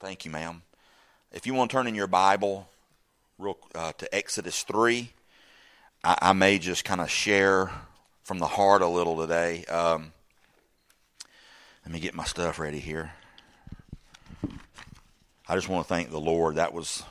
Thank you, ma'am. If you want to turn in your Bible to Exodus 3, I may just kind of share from the heart a little today. Let me get my stuff ready here. I just want to thank the Lord. That was,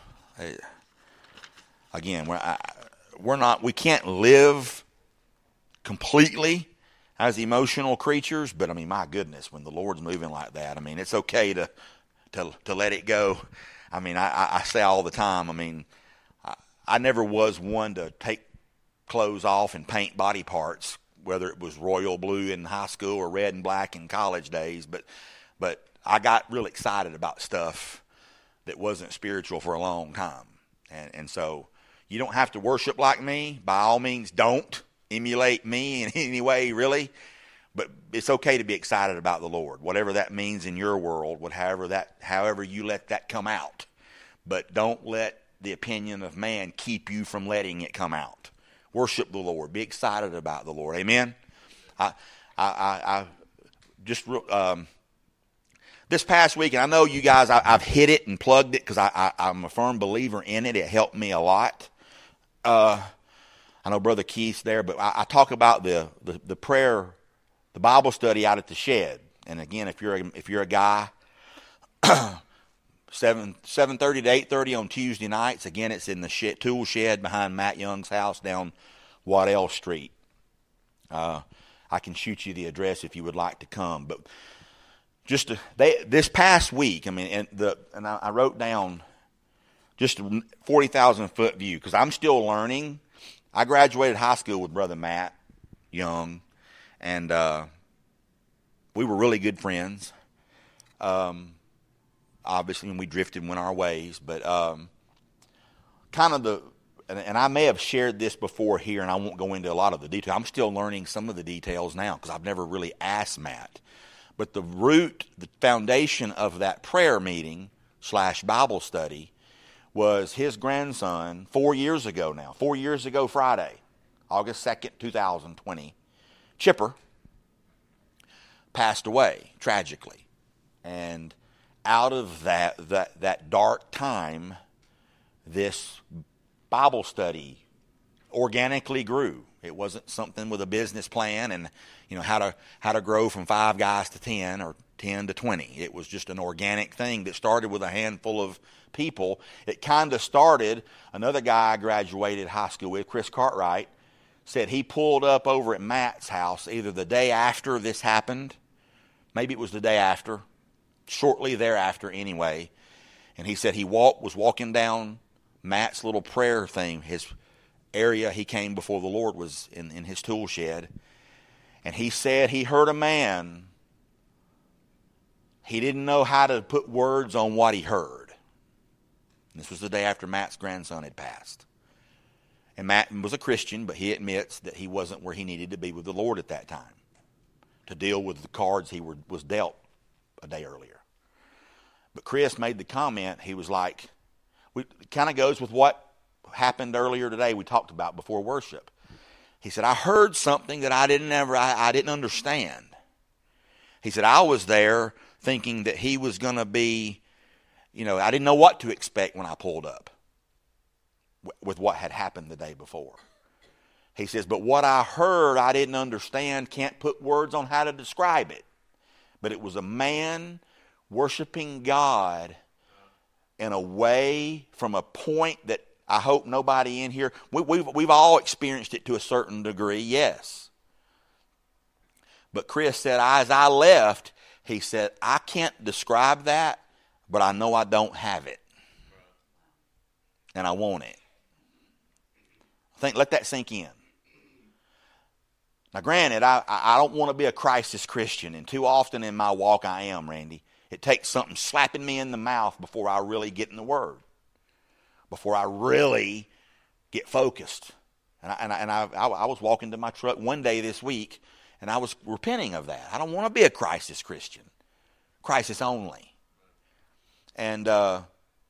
again, we can't live completely as emotional creatures, but I mean, my goodness, when the Lord's moving like that, I mean, it's okay to let it go. I mean, I say all the time, I mean, I never was one to take clothes off and paint body parts, whether it was royal blue in high school or red and black in college days, but I got real excited about stuff that wasn't spiritual for a long time. And so you don't have to worship like me. By all means, don't emulate me in any way, really. But it's okay to be excited about the Lord, whatever that means in your world, however you let that come out. But don't let the opinion of man keep you from letting it come out. Worship the Lord. Be excited about the Lord. Amen. This past week, and I know you guys, I've hit it and plugged it because I'm a firm believer in it. It helped me a lot. I know Brother Keith's there, but I talk about the prayer, the Bible study out at the shed. And again, if you're a guy, 7:30 to 8:30 on Tuesday nights. Again, it's in the tool shed behind Matt Young's house down Waddell Street. I can shoot you the address if you would like to come. But this past week, I mean, and I wrote down just a 40,000 foot view because I'm still learning. I graduated high school with Brother Matt Young, and we were really good friends. Obviously, when we drifted and went our ways, but and I may have shared this before here, and I won't go into a lot of the detail. I'm still learning some of the details now because I've never really asked Matt. But the foundation of that prayer meeting / Bible study was his grandson 4 years ago now. 4 years ago Friday, August 2nd, 2020, Chipper passed away tragically. And out of that dark time, this Bible study organically grew. It wasn't something with a business plan and how to grow from 5 guys to 10 or 10 to 20. It was just an organic thing that started with a handful of people. It kind of started, another guy I graduated high school with, Chris Cartwright, said he pulled up over at Matt's house either the day after this happened, maybe it was the day after, shortly thereafter anyway, and he said he was walking down Matt's little prayer thing, his area he came before the Lord was in his tool shed, and he said he heard a man. He didn't know how to put words on what he heard. And this was the day after Matt's grandson had passed. And Matt was a Christian, but he admits that he wasn't where he needed to be with the Lord at that time to deal with the cards he was dealt a day earlier. But Chris made the comment, he was like, it kind of goes with what happened earlier today we talked about before worship. He said, I heard something that I didn't understand. He said, I was there thinking that he was going to be, I didn't know what to expect when I pulled up with what had happened the day before. He says, but what I heard I didn't understand, can't put words on how to describe it. But it was a man worshiping God in a way from a point that I hope nobody in here, we've all experienced it to a certain degree, yes. But Chris said, as I left, he said, I can't describe that, but I know I don't have it. And I want it. Let that sink in. Now granted, I don't want to be a crisis Christian, and too often in my walk I am, Randy. It takes something slapping me in the mouth before I really get in the Word. Before I really get focused. And I was walking to my truck one day this week, and I was repenting of that. I don't want to be a crisis Christian. Crisis only. And I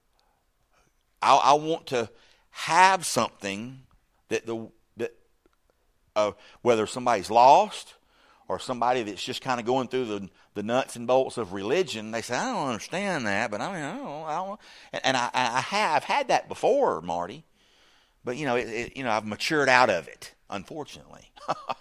want to have something that whether somebody's lost or somebody that's just kind of going through the nuts and bolts of religion, they say, I don't understand that, but I don't. And I have had that before, Marty. But, I've matured out of it, unfortunately.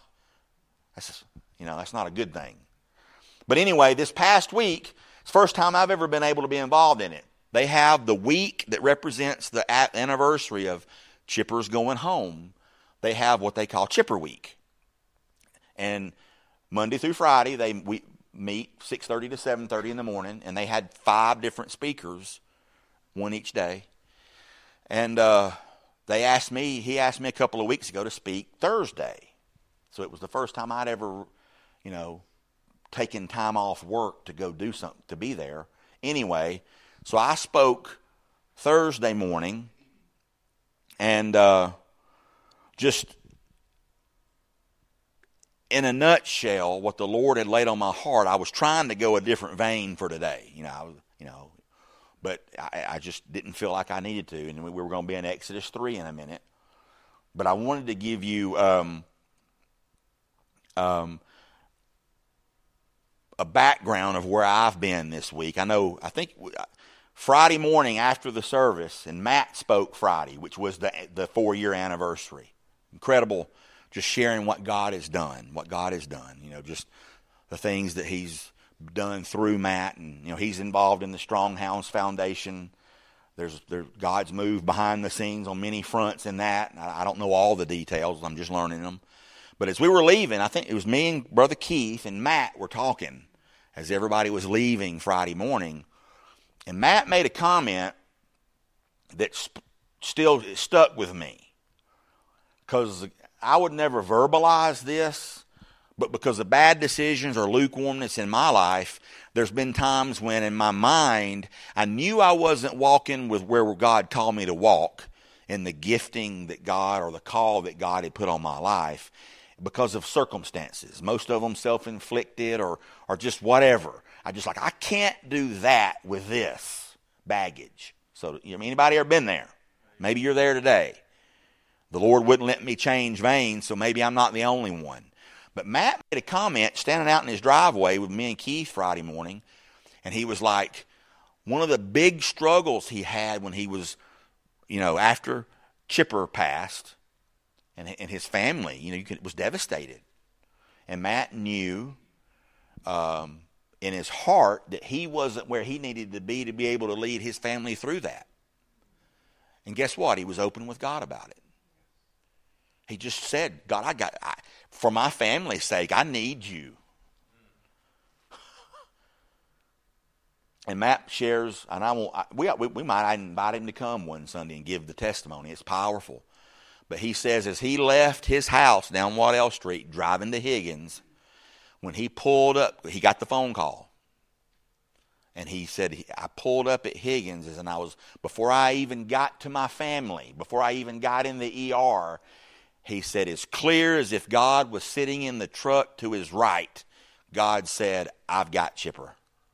That's not a good thing. But anyway, this past week, it's the first time I've ever been able to be involved in it. They have the week that represents the anniversary of Chipper's going home. They have what they call Chipper Week. And Monday through Friday, we meet 6:30 to 7:30 in the morning, and they had 5 different speakers, one each day. And he asked me a couple of weeks ago to speak Thursday. So it was the first time I'd ever, taken time off work to go do something, to be there. Anyway, so I spoke Thursday morning, and just in a nutshell, what the Lord had laid on my heart, I was trying to go a different vein for today, but I just didn't feel like I needed to, and we were going to be in Exodus 3 in a minute. But I wanted to give you a background of where I've been this week. I think Friday morning after the service, and Matt spoke Friday, which was the 4-year anniversary. Incredible, just sharing what God has done, just the things that he's done through Matt, and he's involved in the Strong Hounds Foundation. There's God's moved behind the scenes on many fronts in that. I don't know all the details. I'm just learning them. But as we were leaving, I think it was me and Brother Keith and Matt were talking as everybody was leaving Friday morning. And Matt made a comment that still stuck with me, because I would never verbalize this, but because of bad decisions or lukewarmness in my life, there's been times when in my mind I knew I wasn't walking with where God called me to walk in the gifting that God, or the call that God had put on my life, because of circumstances. Most of them self-inflicted or just whatever. I can't do that with this baggage. So, anybody ever been there? Maybe you're there today. The Lord wouldn't let me change veins, so maybe I'm not the only one. But Matt made a comment standing out in his driveway with me and Keith Friday morning, and he was like, one of the big struggles he had when he was, after Chipper passed, and his family, was devastated. And Matt knew in his heart that he wasn't where he needed to be able to lead his family through that. And guess what? He was open with God about it. He just said, God, for my family's sake, I need you. And Matt shares, and we might invite him to come one Sunday and give the testimony. It's powerful. But he says as he left his house down Waddell Street, driving to Higgins, when he pulled up, he got the phone call. And he said, I pulled up at Higgins, and before I even got to my family, before I even got in the ER, he said, as clear as if God was sitting in the truck to his right, God said, I've got Chipper.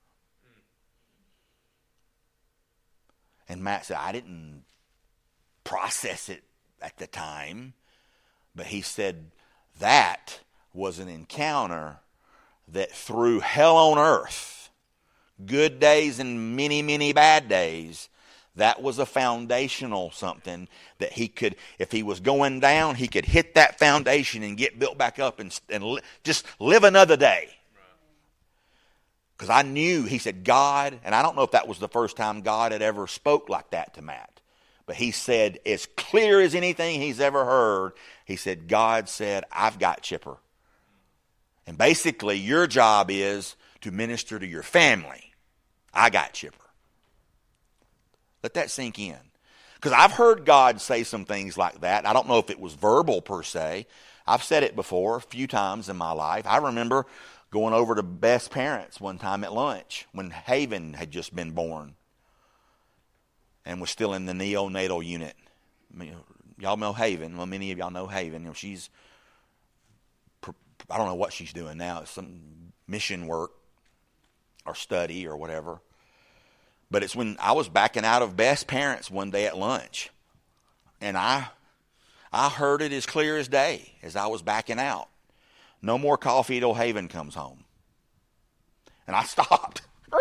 And Matt said, I didn't process it at the time, but he said that was an encounter that through hell on earth, good days and many, many bad days, that was a foundational something that he could, if he was going down, he could hit that foundation and get built back up and just live another day. Because I knew, he said, God, and I don't know if that was the first time God had ever spoke like that to Matt. But he said, as clear as anything he's ever heard, he said, God said, I've got Chipper. And basically, your job is to minister to your family. I got Chipper. Let that sink in. Because I've heard God say some things like that. I don't know if it was verbal per se. I've said it before a few times in my life. I remember going over to Beth's parents one time at lunch when Haven had just been born and was still in the neonatal unit. Y'all know Haven. Well, many of y'all know Haven. She's, I don't know what she's doing now. It's some mission work or study or whatever. But it's when I was backing out of Beth's parents one day at lunch. And I heard it as clear as day as I was backing out. no more coffee till Haven comes home. And I stopped.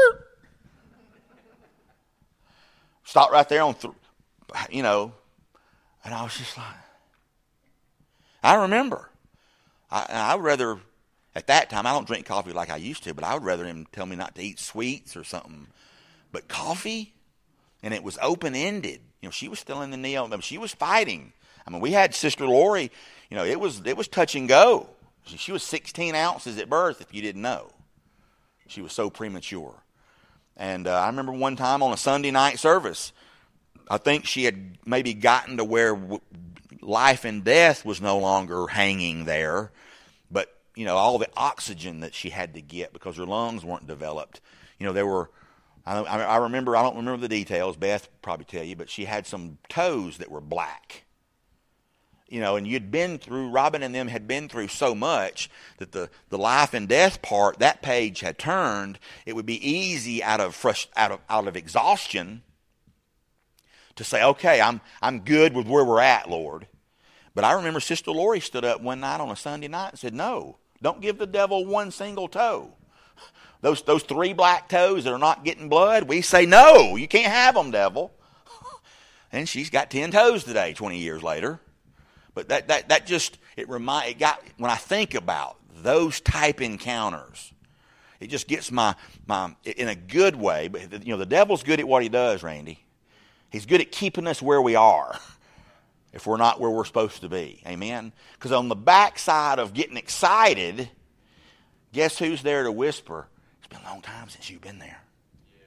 Stopped right there on, and I was just like, I remember. I would rather, at that time, I don't drink coffee like I used to, but I would rather him tell me not to eat sweets or something. But coffee, and it was open-ended. She was still in the neo. She was fighting. We had Sister Lori. It was touch and go. She was 16 ounces at birth, if you didn't know. She was so premature. And I remember one time on a Sunday night service, I think she had maybe gotten to where life and death was no longer hanging there. But, all the oxygen that she had to get because her lungs weren't developed. There were, I remember, I don't remember the details, Beth probably tell you, but she had some toes that were black. And Robin and them had been through so much that the life and death part, that page had turned. It would be easy out of exhaustion to say, okay, I'm good with where we're at, Lord. But I remember Sister Lori stood up one night on a Sunday night and said, no, don't give the devil one single toe. Those 3 black toes that are not getting blood, we say, no, you can't have them, devil. And she's got 10 toes today, 20 years later. But when I think about those type encounters, it just gets my in a good way. But the devil's good at what he does, Randy. He's good at keeping us where we are if we're not where we're supposed to be. Amen? Because on the backside of getting excited, guess who's there to whisper, it's been a long time since you've been there. Yeah.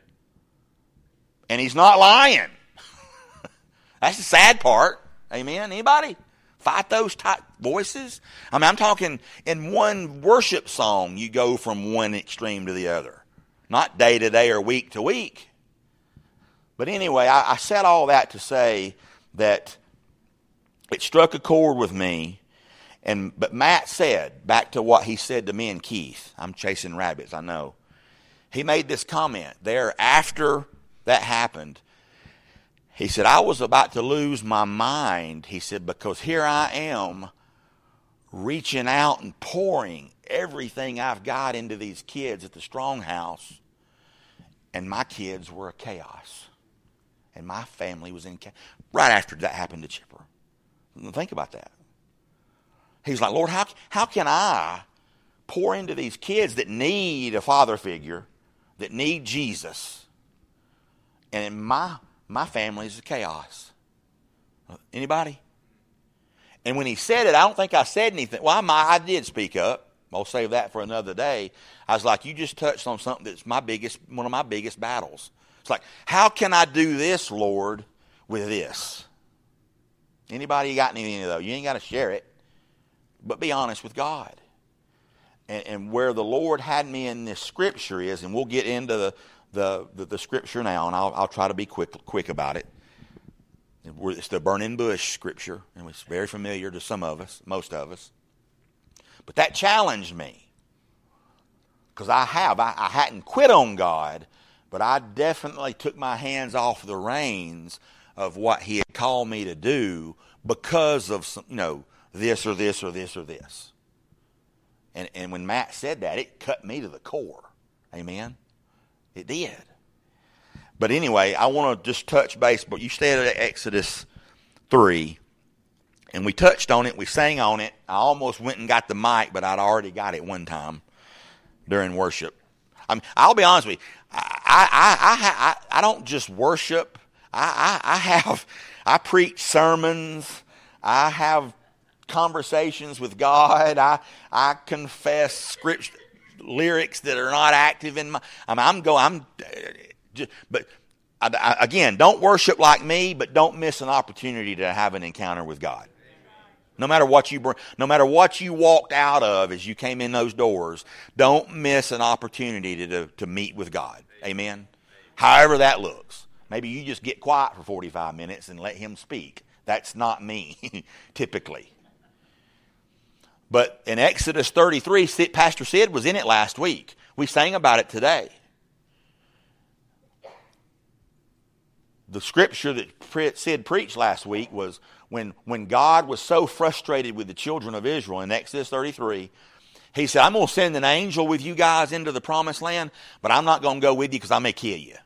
And he's not lying. That's the sad part. Amen? Anybody? Fight those type voices? I'm talking in one worship song, you go from one extreme to the other. Not day to day or week to week. But anyway, I said all that to say that it struck a chord with me. But Matt said, back to what he said to me and Keith, I'm chasing rabbits, I know. He made this comment there after that happened. He said, I was about to lose my mind, he said, because here I am reaching out and pouring everything I've got into these kids at the Strong House, and my kids were a chaos. And my family was in chaos. Right after that happened to Chipper. Think about that. He's like, Lord, how can I pour into these kids that need a father figure, that need Jesus, and in my family is a chaos? Anybody? And when he said it, I don't think I said anything. Well, I did speak up. I'll save that for another day. I was like, you just touched on something that's one of my biggest battles. It's like, how can I do this, Lord, with this? Anybody got anything of those? You ain't got to share it, but be honest with God. And where the Lord had me in this scripture is, and we'll get into the scripture now, and I'll try to be quick about it. It's the burning bush scripture, and it's very familiar to some of us, most of us. But that challenged me, because I hadn't quit on God, but I definitely took my hands off the reins of what He had called me to do because of some, this or this or this or this. And when Matt said that, it cut me to the core. Amen. It did. But anyway, I want to just touch base. But you stayed at Exodus 3, and we touched on it. We sang on it. I almost went and got the mic, but I'd already got it one time during worship. I'll be honest with you. I don't just worship. I preach sermons. I have conversations with God. I confess scripture lyrics that are not active in my. But again, don't worship like me, but don't miss an opportunity to have an encounter with God. No matter what you walked out of as you came in those doors, don't miss an opportunity to meet with God. Amen. However that looks. Maybe you just get quiet for 45 minutes and let Him speak. That's not me, typically. But in Exodus 33, Pastor Sid was in it last week. We sang about it today. The scripture that Sid preached last week was when God was so frustrated with the children of Israel in Exodus 33, He said, I'm going to send an angel with you guys into the promised land, but I'm not going to go with you because I may kill you.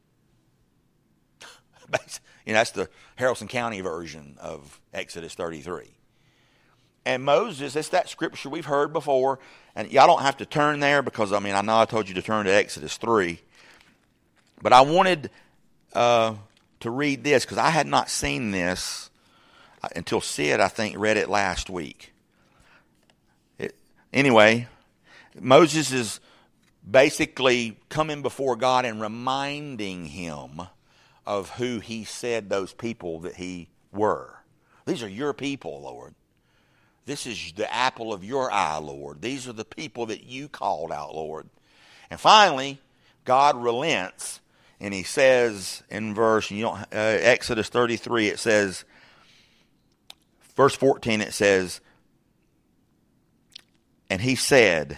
That's the Haralson County version of Exodus 33. And Moses, it's that scripture we've heard before. And y'all don't have to turn there because, I know I told you to turn to Exodus 3. But I wanted to read this because I had not seen this until Sid, I think, read it last week. Anyway, Moses is basically coming before God and reminding him of who he said those people that he were. These are your people, Lord. This is the apple of your eye, Lord. These are the people that you called out, Lord. And finally, God relents, and he says in Exodus 33, it says, verse 14, it says, and he said,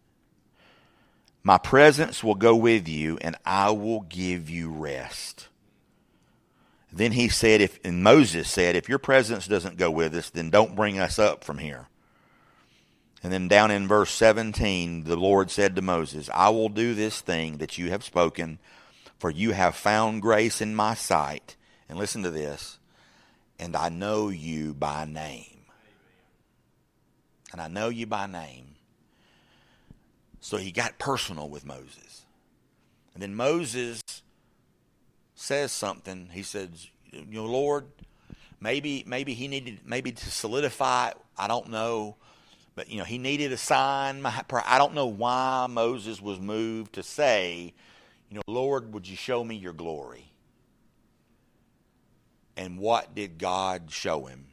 my presence will go with you, and I will give you rest. Then he said, and Moses said, if your presence doesn't go with us, then don't bring us up from here. And then down in verse 17, the Lord said to Moses, I will do this thing that you have spoken, for you have found grace in my sight. And listen to this, and I know you by name. And I know you by name. So he got personal with Moses. And then Moses says something. He says, Lord, maybe he needed to solidify, I don't know, but he needed a sign. I don't know why Moses was moved to say, Lord, would you show me your glory? And what did God show him?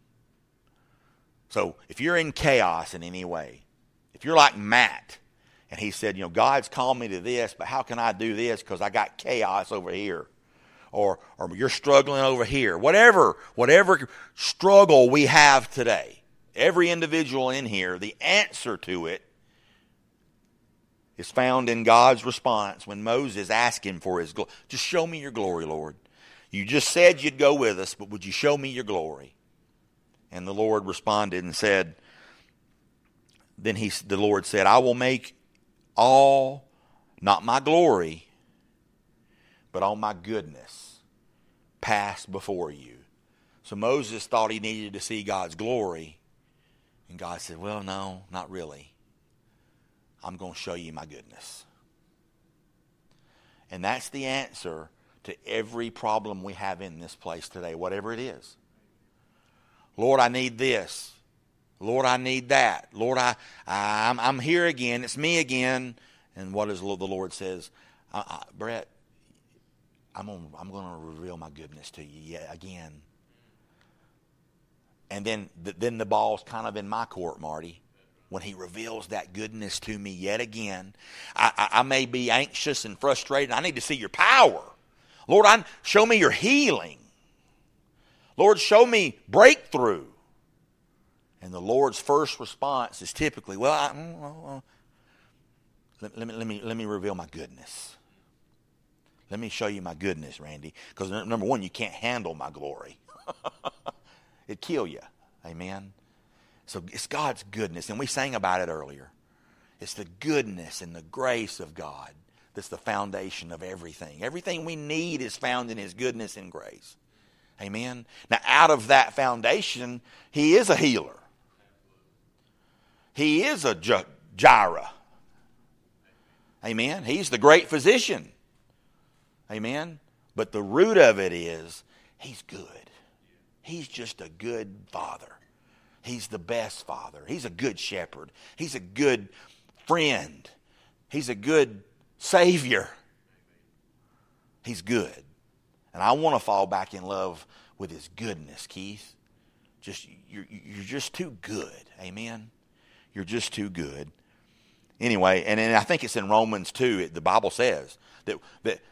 So if you're in chaos in any way, if you're like Matt, and he said, God's called me to this, but how can I do this because I got chaos over here? Or you're struggling over here. Whatever struggle we have today, every individual in here, the answer to it is found in God's response when Moses asked him for his glory. Just show me your glory, Lord. You just said you'd go with us, but would you show me your glory? And the Lord responded and said, the Lord said, I will make all, not my glory, but all my goodness pass before you. So Moses thought he needed to see God's glory. And God said, well, no, not really. I'm going to show you my goodness. And that's the answer to every problem we have in this place today, whatever it is. Lord, I need this. Lord, I need that. Lord, I'm here again. It's me again. And what is the Lord says? Brett, I'm going to reveal my goodness to you yet again. And then the ball's kind of in my court, Marty. When he reveals that goodness to me yet again, I may be anxious and frustrated. I need to see your power. Lord, show me your healing. Lord, show me breakthrough. And the Lord's first response is typically, well, let me reveal my goodness. Let me show you my goodness, Randy. Because number one, you can't handle my glory. It'd kill you. Amen. So it's God's goodness. And we sang about it earlier. It's the goodness and the grace of God that's the foundation of everything. Everything we need is found in his goodness and grace. Amen. Now, out of that foundation, he is a healer. He is a Jireh. Amen. He's the great physician. Amen. But the root of it is he's good. He's just a good father. He's the best father. He's a good shepherd. He's a good friend. He's a good savior. He's good. And I want to fall back in love with his goodness, Keith. You're just too good. Amen. You're just too good. Anyway, and I think it's in Romans 2. The Bible says that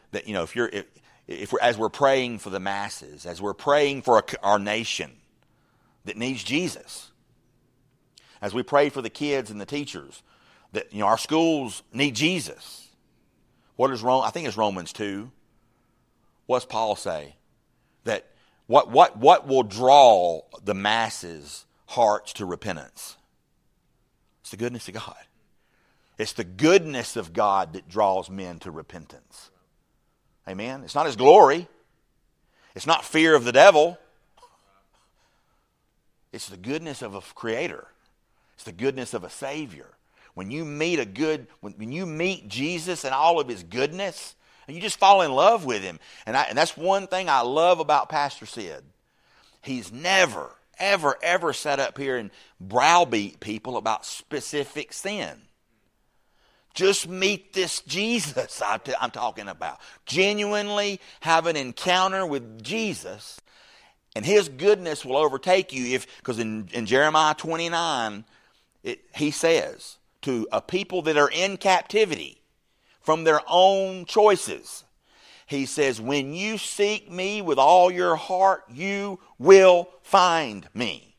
if we're, as we're praying for the masses, as we're praying for our nation that needs Jesus, as we pray for the kids and the teachers, that our schools need Jesus. What is I think it's Romans 2. What's Paul say? That what will draw the masses' hearts to repentance? It's the goodness of God. It's the goodness of God that draws men to repentance. Amen? It's not His glory. It's not fear of the devil. It's the goodness of a Creator. It's the goodness of a Savior. When you meet when you meet Jesus and all of His goodness, and you just fall in love with Him. And that's one thing I love about Pastor Sid. He's never, ever, ever sat up here and browbeat people about specific sin. Just meet this Jesus I'm talking about. Genuinely have an encounter with Jesus, and His goodness will overtake you. Because in Jeremiah 29, He says, to a people that are in captivity from their own choices, He says, when you seek me with all your heart, you will find me.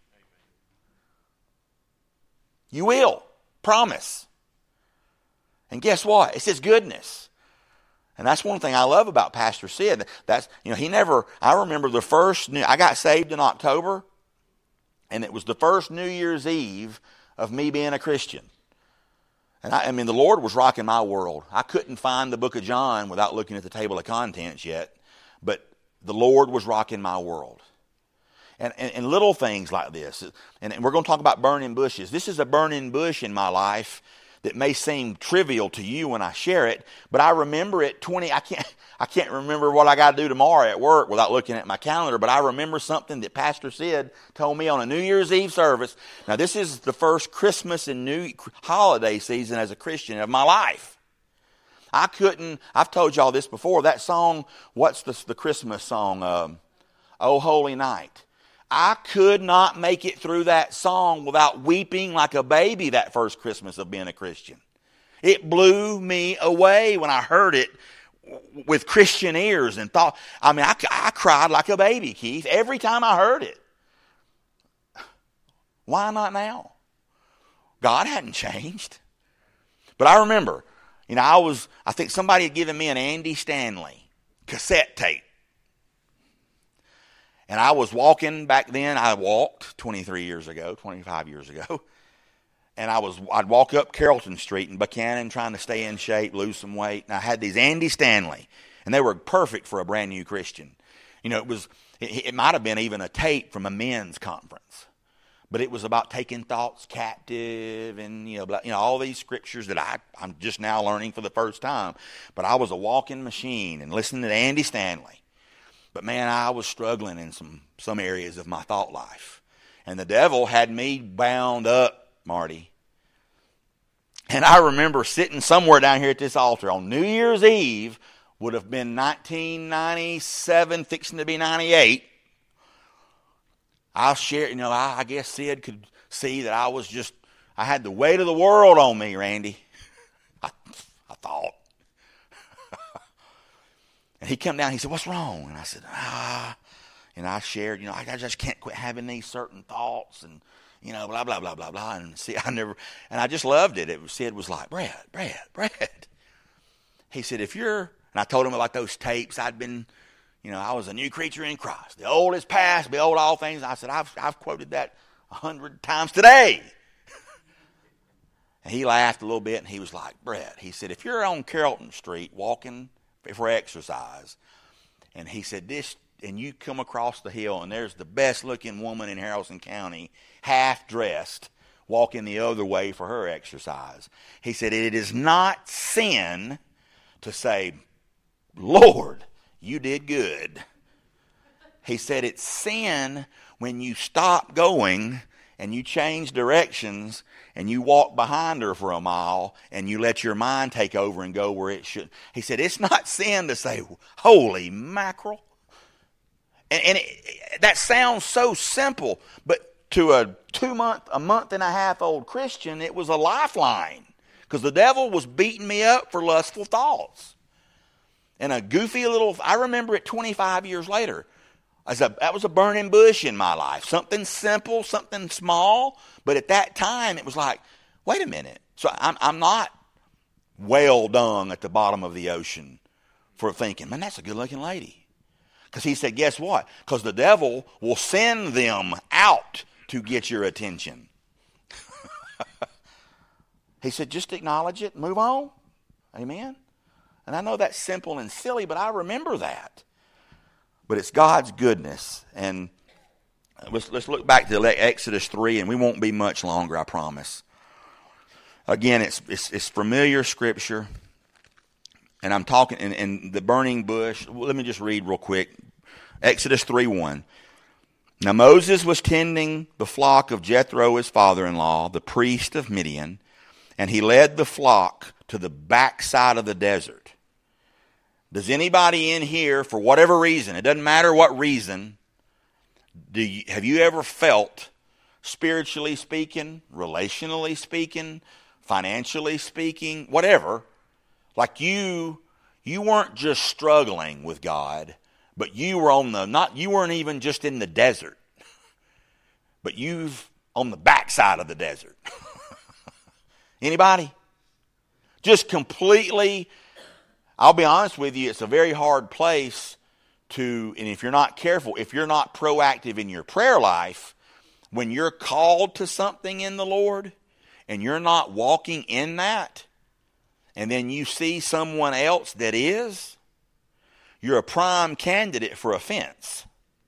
You will. Promise. And guess what? It's His goodness. And that's one thing I love about Pastor Sid. I remember I got saved in October, and it was the first New Year's Eve of me being a Christian. And the Lord was rocking my world. I couldn't find the book of John without looking at the table of contents yet, but the Lord was rocking my world. And little things like this. And we're going to talk about burning bushes. This is a burning bush in my life that may seem trivial to you when I share it, but I remember it I can't remember what I got to do tomorrow at work without looking at my calendar, but I remember something that Pastor Sid told me on a New Year's Eve service. Now, this is the first Christmas and New holiday season as a Christian of my life. I've told y'all this before, that song, what's the Christmas song? Oh Holy Night. I could not make it through that song without weeping like a baby that first Christmas of being a Christian. It blew me away when I heard it with Christian ears and thought, I cried like a baby, Keith, every time I heard it. Why not now? God hadn't changed. But I remember, I think somebody had given me an Andy Stanley cassette tape. And I was walking back then. I walked 25 years ago. And I'd walk up Carrollton Street in Buchanan trying to stay in shape, lose some weight. And I had these Andy Stanley. And they were perfect for a brand new Christian. It might have been even a tape from a men's conference. But it was about taking thoughts captive and, all these scriptures that I'm just now learning for the first time. But I was a walking machine and listening to Andy Stanley. But man, I was struggling in some areas of my thought life. And the devil had me bound up, Marty. And I remember sitting somewhere down here at this altar on New Year's Eve, would have been 1997, fixing to be 98. I'll share, I guess Sid could see that I had the weight of the world on me, Randy. I thought. And he came down, he said, what's wrong? And I said, and I shared, I just can't quit having these certain thoughts and, blah, blah, blah, blah, blah. And see, and I just loved it. Sid was like, Brad. He said, and I told him about those tapes. I'd been, I was a new creature in Christ. The old is past, behold all things. I said, I've quoted that 100 times today. And he laughed a little bit and he was like, Brad, he said, if you're on Carrollton Street walking for exercise, and he said and you come across the hill and there's the best looking woman in Haralson County, half dressed, walking the other way for her exercise. He said, it is not sin to say, Lord, you did good. He said, it's sin when you stop going and you change directions and you walk behind her for a mile and you let your mind take over and go where it should. He said, it's not sin to say, holy mackerel. And that sounds so simple, but to a month and a half old Christian, it was a lifeline because the devil was beating me up for lustful thoughts. And I remember it 25 years later. That was a burning bush in my life. Something simple, something small. But at that time, it was like, wait a minute. So I'm not whale dung at the bottom of the ocean for thinking, man, that's a good-looking lady. Because he said, guess what? Because the devil will send them out to get your attention. He said, just acknowledge it and move on. Amen? And I know that's simple and silly, but I remember that. But it's God's goodness. And let's look back to Exodus 3, and we won't be much longer, I promise. Again, it's familiar scripture. And I'm talking in the burning bush. Let me just read real quick. Exodus 3:1. Now Moses was tending the flock of Jethro, his father-in-law, the priest of Midian, and he led the flock to the backside of the desert. Does anybody in here, for whatever reason, it doesn't matter what reason, have you ever felt, spiritually speaking, relationally speaking, financially speaking, whatever, like you weren't just struggling with God, but you were you weren't even just in the desert, but you've on the backside of the desert. Anybody? Just completely, I'll be honest with you, it's a very hard place to, and if you're not careful, if you're not proactive in your prayer life, when you're called to something in the Lord and you're not walking in that, and then you see someone else that is, you're a prime candidate for offense.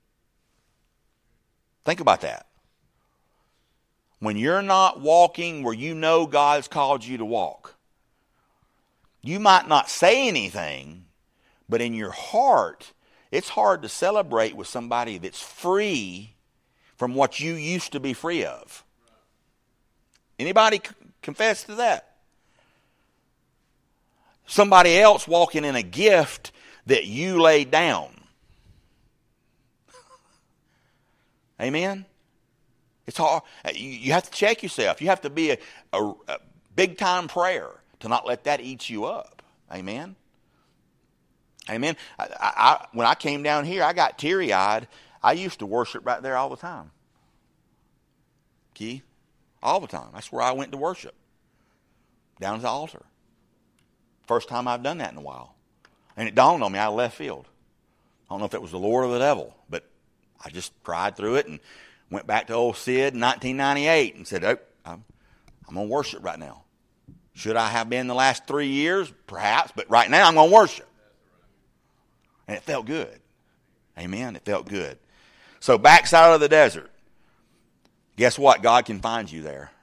Think about that. When you're not walking where you know God's called you to walk, you might not say anything, but in your heart, it's hard to celebrate with somebody that's free from what you used to be free of. Anybody confess to that? Somebody else walking in a gift that you laid down. Amen? It's hard. You have to check yourself. You have to be a big-time prayer to not let that eat you up. Amen? Amen? When I came down here, I got teary-eyed. I used to worship right there all the time. Key? All the time. That's where I went to worship. Down at the altar. First time I've done that in a while. And it dawned on me out of left field. I don't know if it was the Lord or the devil, but I just cried through it and went back to old Sid in 1998 and said, I'm going to worship right now. Should I have been the last 3 years? Perhaps, but right now I'm going to worship. And it felt good. Amen. It felt good. So backside of the desert. Guess what? God can find you there.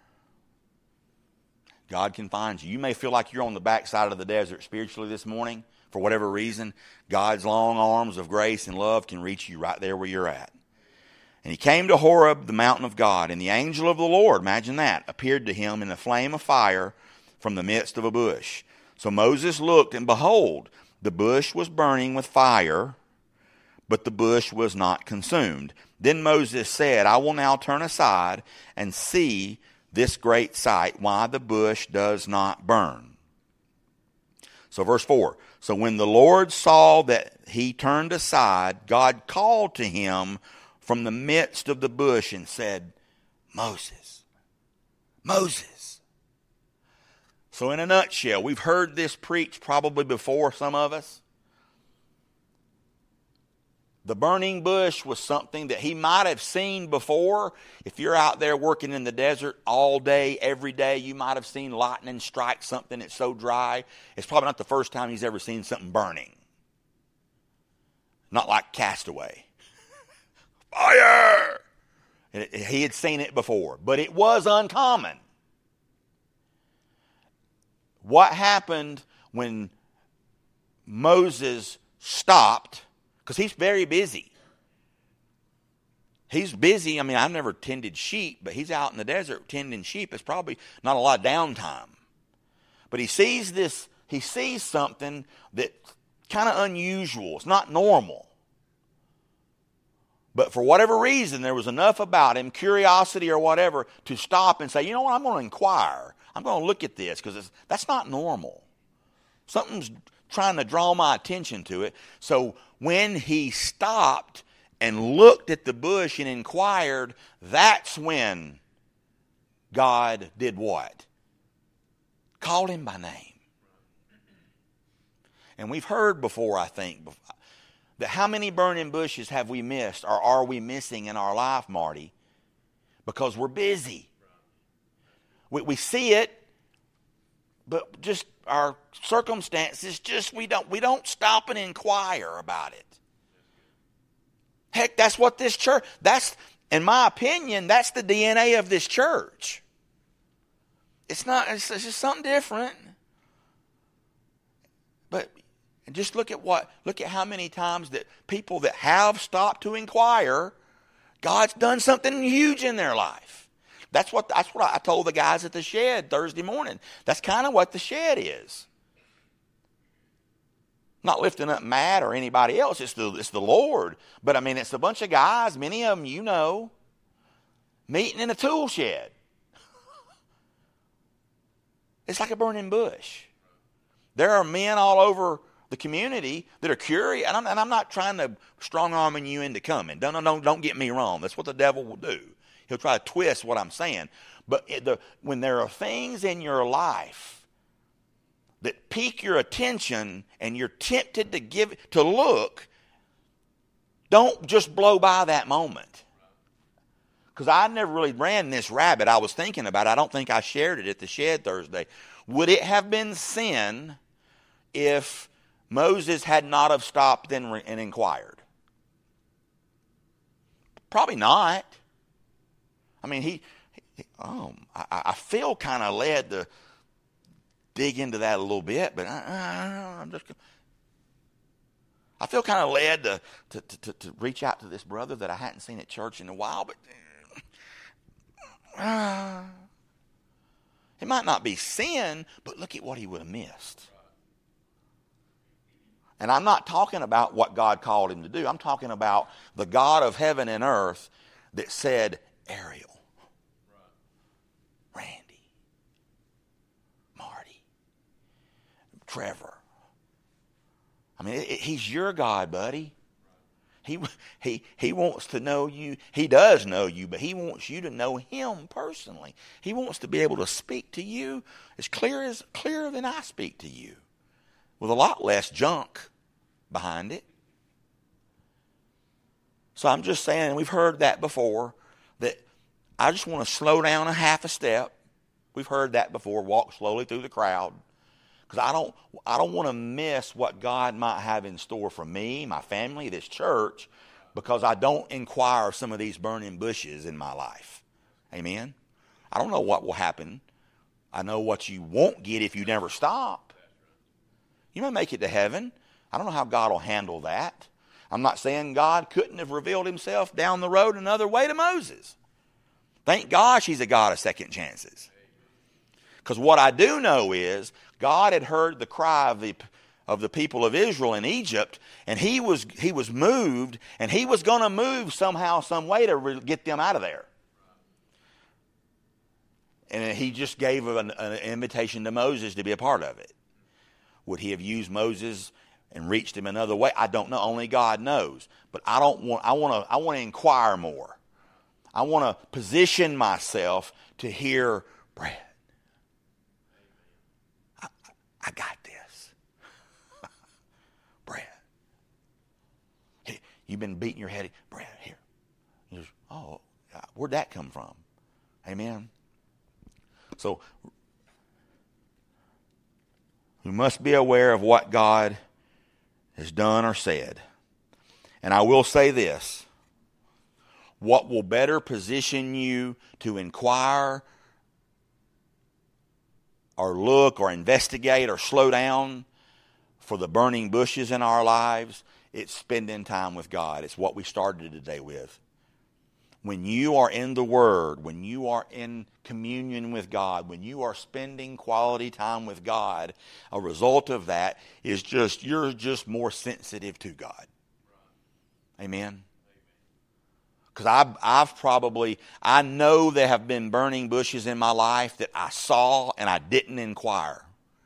God can find you. You may feel like you're on the backside of the desert spiritually this morning. For whatever reason, God's long arms of grace and love can reach you right there where you're at. And he came to Horeb, the mountain of God, and the angel of the Lord, imagine that, appeared to him in a flame of fire from the midst of a bush. So Moses looked, and behold, the bush was burning with fire, but the bush was not consumed. Then Moses said, I will now turn aside and see this great sight, why the bush does not burn. So verse 4, so when the Lord saw that he turned aside, God called to him from the midst of the bush and said, Moses, Moses. So in a nutshell, we've heard this preached probably before, some of us. The burning bush was something that he might have seen before. If you're out there working in the desert all day, every day, you might have seen lightning strike something that's so dry. It's probably not the first time he's ever seen something burning. Not like Castaway. Fire! He had seen it before, but it was uncommon. What happened when Moses stopped? Because he's very busy. He's busy. I mean, I've never tended sheep, but he's out in the desert tending sheep. It's probably not a lot of downtime. But he sees this, he sees something that's kind of unusual. It's not normal. But for whatever reason, there was enough about him, curiosity or whatever, to stop and say, you know what, I'm going to inquire. I'm going to look at this because that's not normal. Something's trying to draw my attention to it. So when he stopped and looked at the bush and inquired, that's when God did what? Called him by name. And we've heard before, I think, that how many burning bushes have we missed or are we missing in our life, Marty? Because we're busy. We see it, but just our circumstances, just we don't stop and inquire about it. Heck, that's what this church, in my opinion, that's the DNA of this church. It's just something different. But just look at how many times that people that have stopped to inquire, God's done something huge in their life. That's what I told the guys at the shed Thursday morning. That's kind of what the shed is. Not lifting up Matt or anybody else. It's the Lord. But I mean, it's a bunch of guys, many of them you know, meeting in a tool shed. It's like a burning bush. There are men all over the community that are curious, and I'm not trying to strong-arming you into coming. Don't get me wrong. That's what the devil will do. He'll try to twist what I'm saying. But when there are things in your life that pique your attention and you're tempted to look, don't just blow by that moment. Because I never really ran this rabbit. I was thinking about it. I don't think I shared it at the shed Thursday. Would it have been sin if Moses had not have stopped and inquired? Probably not. I mean, I feel kind of led to dig into that a little bit, but I feel kind of led to reach out to this brother that I hadn't seen at church in a while, but it might not be sin, but look at what he would have missed. And I'm not talking about what God called him to do. I'm talking about the God of heaven and earth that said, Ariel, Randy, Marty, Trevor. I mean, he's your God, buddy. He wants to know you. He does know you, but he wants you to know him personally. He wants to be able to speak to you as clearer than I speak to you, with a lot less junk behind it. So I'm just saying, we've heard that before, that I just want to slow down a half a step. We've heard that before, walk slowly through the crowd. Because I don't want to miss what God might have in store for me, my family, this church, because I don't inquire some of these burning bushes in my life. Amen? I don't know what will happen. I know what you won't get if you never stop. You may make it to heaven. I don't know how God will handle that. I'm not saying God couldn't have revealed himself down the road another way to Moses. Thank gosh he's a God of second chances. Because what I do know is God had heard the cry of the people of Israel in Egypt, and he was moved, and he was going to move somehow, some way to get them out of there. And he just gave an invitation to Moses to be a part of it. Would he have used Moses and reached him another way? I don't know. Only God knows. But I want to inquire more. I want to position myself to hear, Brad, I got this. Brad. Hey, you've been beating your head. Brad, here. Goes, oh, where'd that come from? Amen. So, we must be aware of what God has done or said. And I will say this. What will better position you to inquire or look or investigate or slow down for the burning bushes in our lives? It's spending time with God. It's what we started today with. When you are in the Word, when you are in communion with God, when you are spending quality time with God, a result of that is you're just more sensitive to God. Amen? Because I know there have been burning bushes in my life that I saw and I didn't inquire.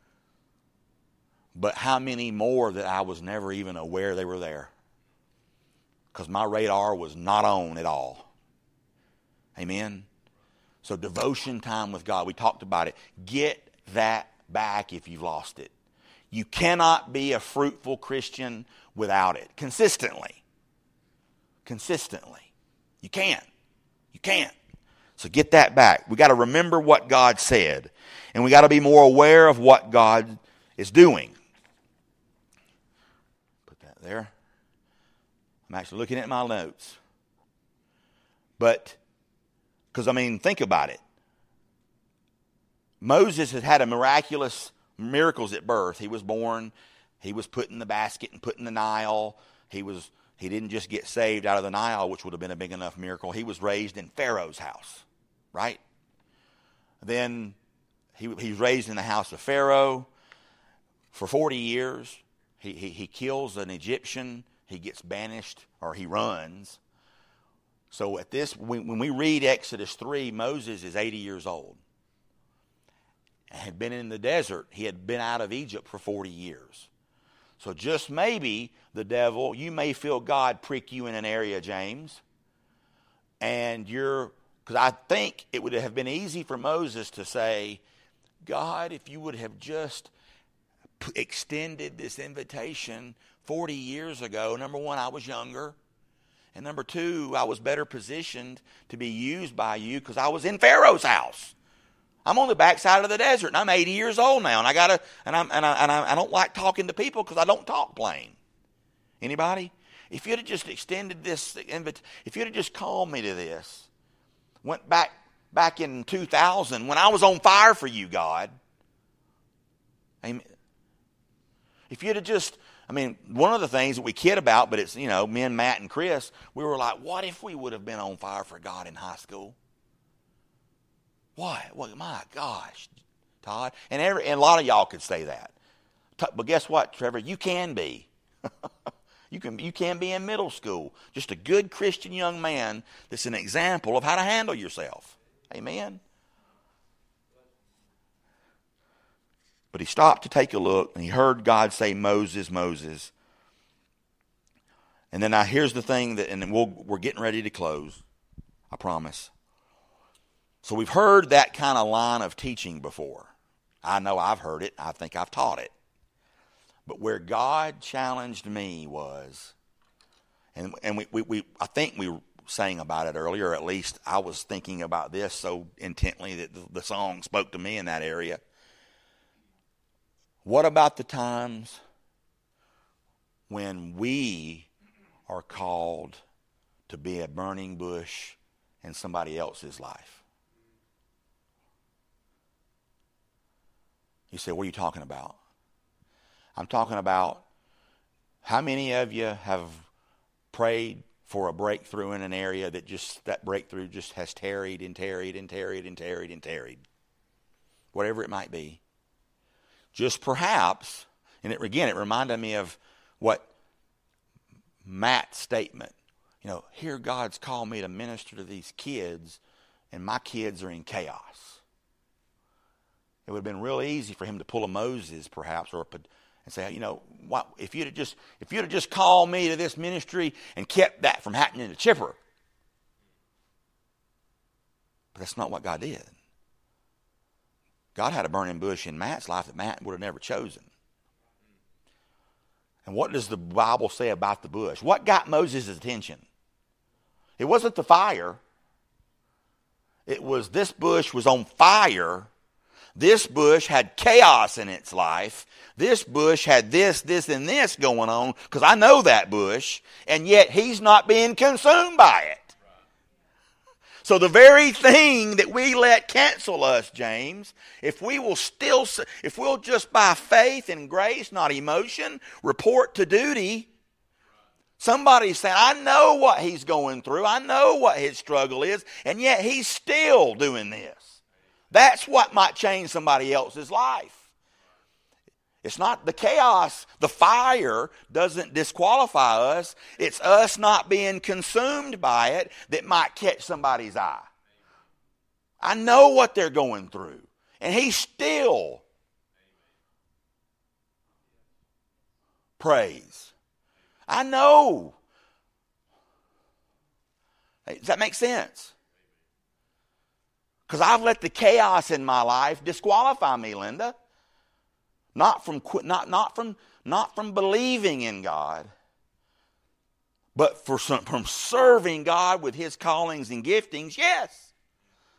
But how many more that I was never even aware they were there? Because my radar was not on at all. Amen? So devotion time with God, we talked about it. Get that back if you've lost it. You cannot be a fruitful Christian without it. Consistently. You can't. So get that back. We got to remember what God said. And we got to be more aware of what God is doing. Put that there. I'm actually looking at my notes. But, because think about it. Moses had had a miraculous miracles at birth. He was born. He was put in the basket and put in the Nile. He didn't just get saved out of the Nile, which would have been a big enough miracle. He was raised in Pharaoh's house, right? Then he was raised in the house of Pharaoh for 40 years. He kills an Egyptian. He gets banished, or he runs. So when we read Exodus 3, Moses is 80 years old. And had been in the desert. He had been out of Egypt for 40 years. So just maybe the devil, you may feel God prick you in an area, James. And because I think it would have been easy for Moses to say, God, if you would have just extended this invitation 40 years ago, number one, I was younger. And number two, I was better positioned to be used by you because I was in Pharaoh's house. I'm on the backside of the desert, and I'm 80 years old now, and I don't like talking to people because I don't talk plain. Anybody? If you'd have just extended this if you'd have just called me to this, went back in 2000 when I was on fire for you, God. Amen. If you'd have just, one of the things that we kid about, but it's, me and Matt and Chris, we were like, what if we would have been on fire for God in high school? What? Well, my gosh, Todd. And a lot of y'all could say that. But guess what, Trevor? You can be. You can be in middle school. Just a good Christian young man that's an example of how to handle yourself. Amen? But he stopped to take a look, and he heard God say, Moses, Moses. And then now here's the thing, and we're getting ready to close. I promise. So we've heard that kind of line of teaching before. I know I've heard it. I think I've taught it. But where God challenged me was, and I think we sang about it earlier, or at least I was thinking about this so intently that the song spoke to me in that area. What about the times when we are called to be a burning bush in somebody else's life? You say, what are you talking about? I'm talking about how many of you have prayed for a breakthrough in an area that breakthrough just has tarried and tarried and tarried and tarried and tarried. Whatever it might be. Just perhaps, and it reminded me of what Matt's statement. Here God's called me to minister to these kids, and my kids are in chaos. It would have been real easy for him to pull a Moses, perhaps, and say, what if you'd have just called me to this ministry and kept that from happening to Chipper. But that's not what God did. God had a burning bush in Matt's life that Matt would have never chosen. And what does the Bible say about the bush? What got Moses' attention? It wasn't the fire. It was this bush was on fire. This bush had chaos in its life. This bush had this, and this going on, because I know that bush, and yet he's not being consumed by it. So the very thing that we let cancel us, James, if we'll just by faith and grace, not emotion, report to duty. Somebody's saying, I know what he's going through. I know what his struggle is, and yet he's still doing this. That's what might change somebody else's life. It's not the chaos, the fire doesn't disqualify us. It's us not being consumed by it that might catch somebody's eye. I know what they're going through. And he still prays. I know. Does that make sense? Because I've let the chaos in my life disqualify me, Linda. Not from believing in God, but from serving God with his callings and giftings, yes.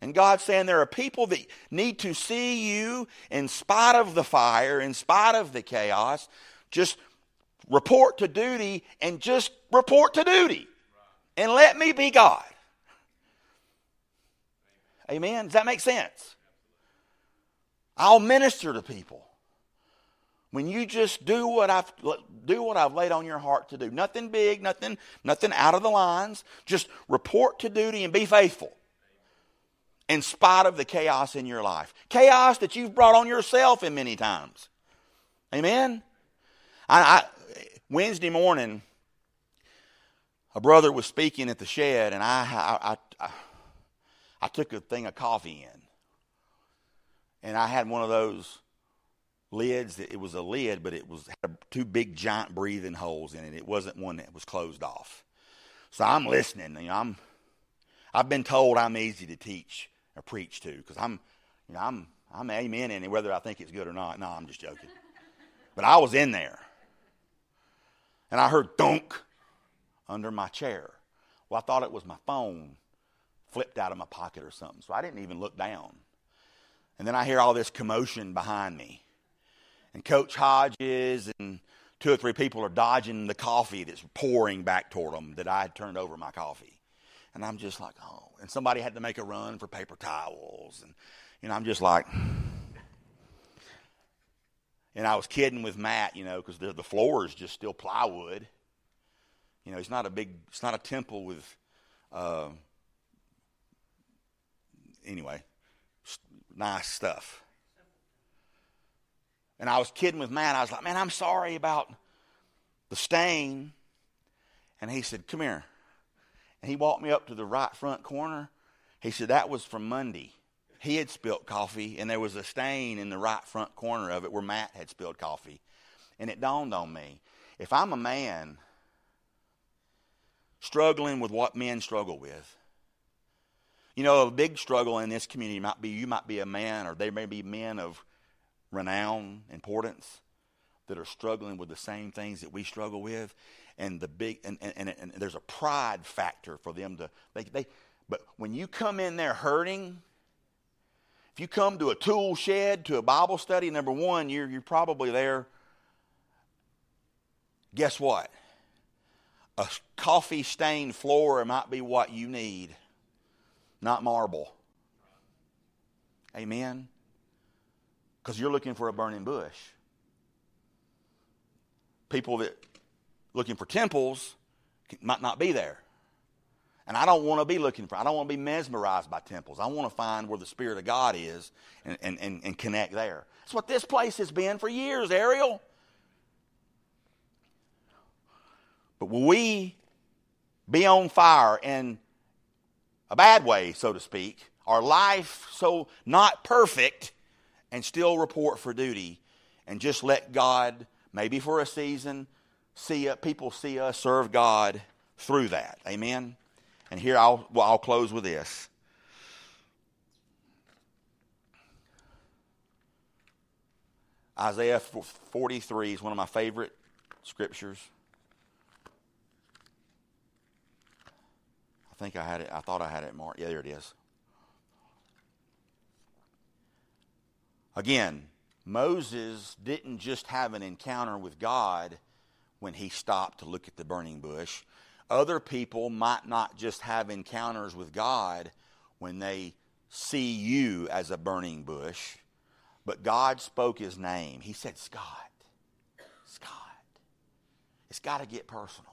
And God's saying there are people that need to see you in spite of the fire, in spite of the chaos. Just report to duty and just report to duty. And let me be God. Amen? Does that make sense? I'll minister to people. When you just do what I've laid on your heart to do. Nothing big, nothing out of the lines. Just report to duty and be faithful. In spite of the chaos in your life. Chaos that you've brought on yourself in many times. Amen? Wednesday morning, a brother was speaking at the shed, and I took a thing of coffee in. And I had one of those lids. It was a lid, but it had two big giant breathing holes in it. It wasn't one that was closed off. So I'm listening. I've been told I'm easy to teach or preach to, because I'm amening whether I think it's good or not. No, I'm just joking. But I was in there, and I heard thunk under my chair. Well, I thought it was my phone flipped out of my pocket or something, so I didn't even look down. And then I hear all this commotion behind me, and Coach Hodges and 2 or 3 people are dodging the coffee that's pouring back toward them that I had turned over my coffee. And I'm just like, oh. And somebody had to make a run for paper towels. And I'm just like. And I was kidding with Matt, because the floor is just still plywood. It's not a temple with, nice stuff. And I was kidding with Matt. I was like, man, I'm sorry about the stain. And he said, come here. And he walked me up to the right front corner. He said, that was from Monday. He had spilled coffee, and there was a stain in the right front corner of it where Matt had spilled coffee. And it dawned on me, if I'm a man struggling with what men struggle with, a big struggle in this community might be you might be a man, or there may be men of renown, importance, that are struggling with the same things that we struggle with. And the big and there's a pride factor for them to but when you come in there hurting, if you come to a tool shed, to a Bible study, number one, you're probably there. Guess what? A coffee stained floor might be what you need, not marble. Amen? Because you're looking for a burning bush. People that looking for temples might not be there. And I don't want to be I don't want to be mesmerized by temples. I want to find where the Spirit of God is and connect there. That's what this place has been for years, Ariel. But will we be on fire in a bad way, so to speak, our life so not perfect, and still report for duty, and just let God, maybe for a season, people see us serve God through that. Amen? And here I'll close with this. Isaiah 43 is one of my favorite scriptures. I think I had it. I thought I had it marked. Yeah, there it is. Again, Moses didn't just have an encounter with God when he stopped to look at the burning bush. Other people might not just have encounters with God when they see you as a burning bush, but God spoke his name. He said, Scott. It's got to get personal.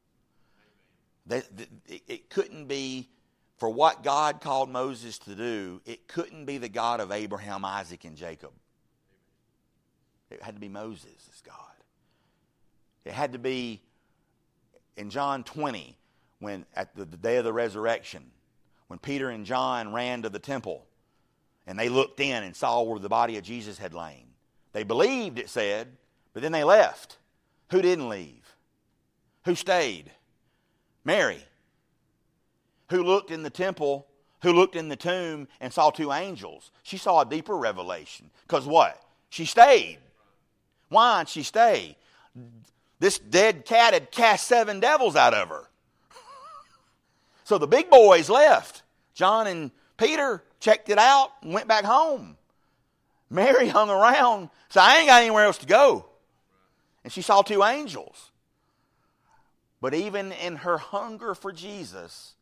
It couldn't be, for what God called Moses to do, it couldn't be the God of Abraham, Isaac, and Jacob. It had to be Moses as God. It had to be in John 20, when at the day of the resurrection, when Peter and John ran to the temple, and they looked in and saw where the body of Jesus had lain. They believed, it said, but then they left. Who didn't leave? Who stayed? Mary. Who looked in the temple, who looked in the tomb and saw 2 angels. She saw a deeper revelation. Because what? She stayed. Why did she stay? This dead cat had cast 7 devils out of her. So the big boys left. John and Peter checked it out and went back home. Mary hung around, said, I ain't got anywhere else to go. And she saw 2 angels. But even in her hunger for Jesus,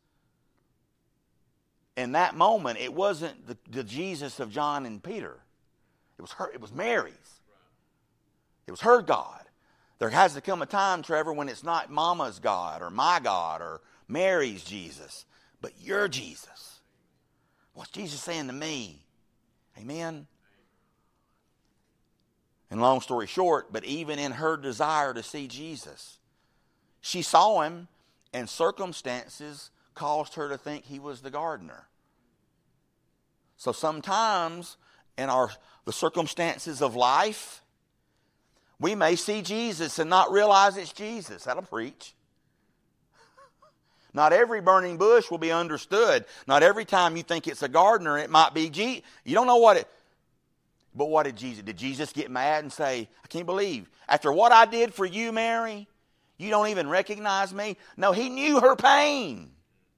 in that moment, it wasn't the Jesus of John and Peter. It was her. It was Mary's. It was her God. There has to come a time, Trevor, when it's not Mama's God or my God or Mary's Jesus, but your Jesus. What's Jesus saying to me? Amen? And long story short, but even in her desire to see Jesus, she saw him, and circumstances caused her to think he was the gardener. So sometimes in the circumstances of life, we may see Jesus and not realize it's Jesus. That'll preach. Not every burning bush will be understood. Not every time you think it's a gardener, it might be Jesus. You don't know what it... But what did Jesus... Did Jesus get mad and say, I can't believe, after what I did for you, Mary, you don't even recognize me? No, he knew her pain.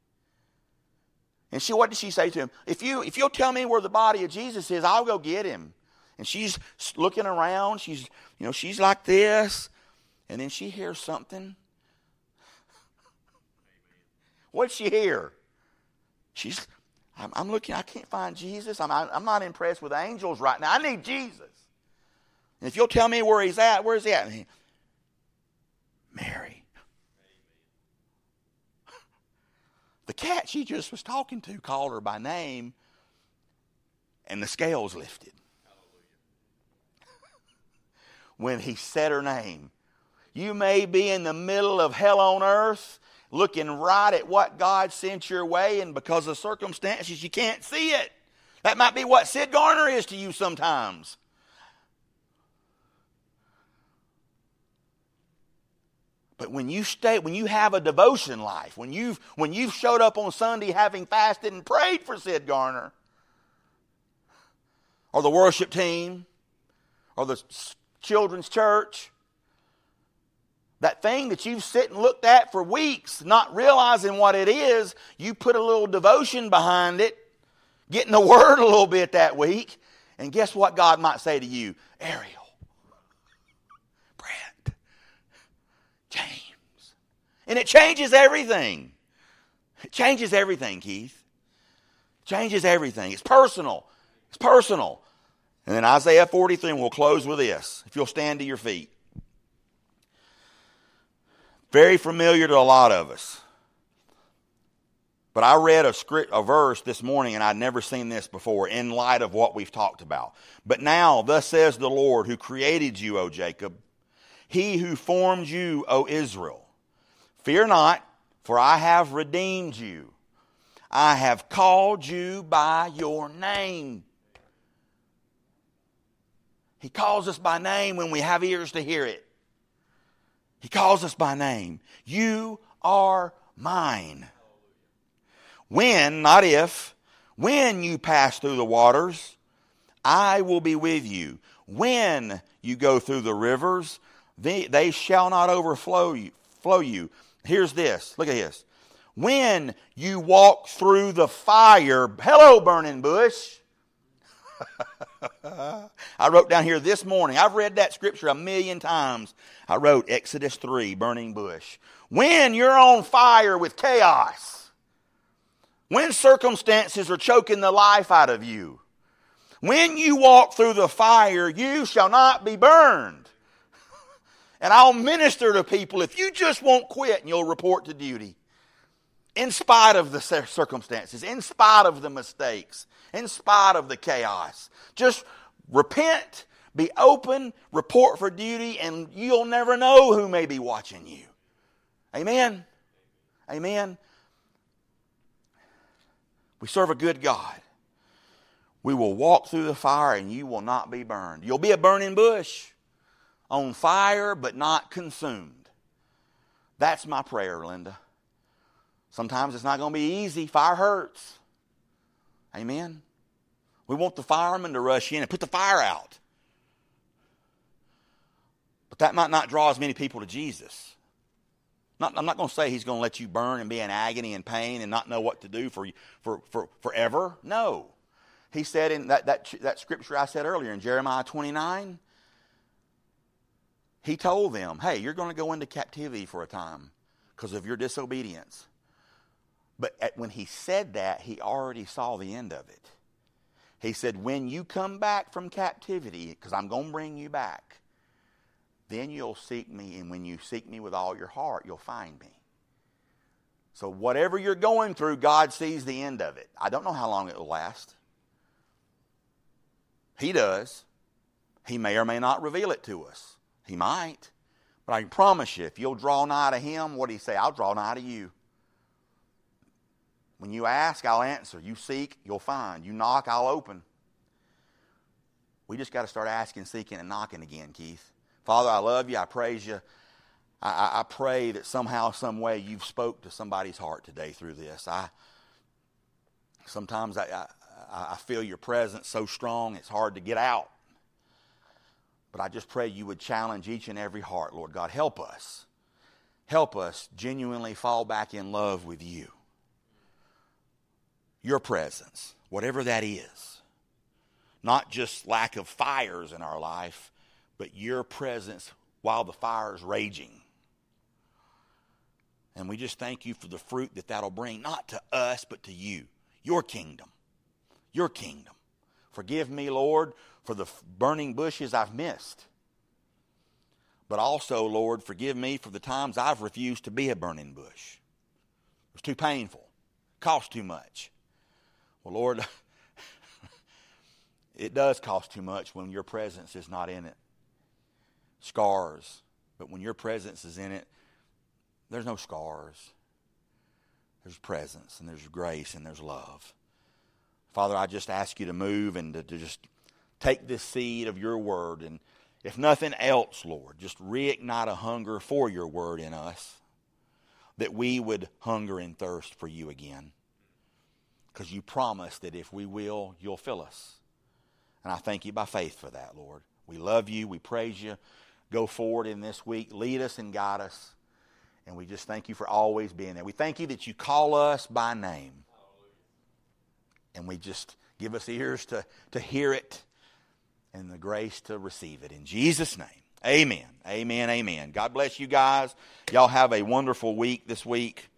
And what did she say to him? If you'll tell me where the body of Jesus is, I'll go get him. And she's looking around. She's like this. And then she hears something. What'd she hear? I'm looking, I can't find Jesus. I'm not impressed with angels right now. I need Jesus. And if you'll tell me where he's at, where's he at? Mary. The cat she just was talking to called her by name, and the scales lifted. When he said her name. You may be in the middle of hell on earth, looking right at what God sent your way, and because of circumstances, you can't see it. That might be what Sid Garner is to you sometimes. But when you have a devotion life, when you've showed up on Sunday having fasted and prayed for Sid Garner, or the worship team, or the children's church, that thing that you've sit and looked at for weeks, not realizing what it is, you put a little devotion behind it, get in the Word a little bit that week, and guess what God might say to you? Ariel, Brett, James. And it changes everything. It changes everything, Keith. It changes everything. It's personal. It's personal. And then Isaiah 43, and we'll close with this. If you'll stand to your feet. Very familiar to a lot of us. But I read a verse this morning, and I'd never seen this before in light of what we've talked about. But now, thus says the Lord, who created you, O Jacob, he who formed you, O Israel. Fear not, for I have redeemed you. I have called you by your name. He calls us by name when we have ears to hear it. He calls us by name. You are mine. When, not if, when you pass through the waters, I will be with you. When you go through the rivers, they shall not overflow you. Here's this. Look at this. When you walk through the fire, hello, burning bush. I wrote down here this morning, I've read that scripture 1,000,000 times. I wrote Exodus 3, burning bush. When you're on fire with chaos, when circumstances are choking the life out of you, when you walk through the fire, you shall not be burned. And I'll minister to people if you just won't quit and you'll report to duty. In spite of the circumstances, in spite of the mistakes, in spite of the chaos. Just repent, be open, report for duty, and you'll never know who may be watching you. Amen? Amen? We serve a good God. We will walk through the fire and you will not be burned. You'll be a burning bush, on fire but not consumed. That's my prayer, Linda. Sometimes it's not going to be easy. Fire hurts. Amen? We want the firemen to rush in and put the fire out. But that might not draw as many people to Jesus. I'm not going to say he's going to let you burn and be in agony and pain and not know what to do for forever. No. He said in that scripture I said earlier in Jeremiah 29, he told them, hey, you're going to go into captivity for a time because of your disobedience. But when he said that, he already saw the end of it. He said, when you come back from captivity, because I'm going to bring you back, then you'll seek me, and when you seek me with all your heart, you'll find me. So whatever you're going through, God sees the end of it. I don't know how long it will last. He does. He may or may not reveal it to us. He might. But I can promise you, if you'll draw nigh to him, what did he say? I'll draw nigh to you. When you ask, I'll answer. You seek, you'll find. You knock, I'll open. We just got to start asking, seeking, and knocking again, Keith. Father, I love you. I praise you. I pray that somehow, some way, you've spoke to somebody's heart today through this. Sometimes I feel your presence so strong, it's hard to get out. But I just pray you would challenge each and every heart, Lord God. Help us. Help us genuinely fall back in love with you. Your presence, whatever that is. Not just lack of fires in our life, but your presence while the fire is raging. And we just thank you for the fruit that'll bring, not to us, but to you. Your kingdom. Your kingdom. Forgive me, Lord, for the burning bushes I've missed. But also, Lord, forgive me for the times I've refused to be a burning bush. It was too painful. Cost too much. Well, Lord, it does cost too much when your presence is not in it. Scars. But when your presence is in it, there's no scars. There's presence, and there's grace, and there's love. Father, I just ask you to move and to just take this seed of your word, and if nothing else, Lord, just reignite a hunger for your word in us, that we would hunger and thirst for you again. Because you promised that if we will, you'll fill us. And I thank you by faith for that, Lord. We love you. We praise you. Go forward in this week. Lead us and guide us. And we just thank you for always being there. We thank you that you call us by name. And we just give us ears to hear it and the grace to receive it. In Jesus' name, amen, amen, amen. God bless you guys. Y'all have a wonderful week this week.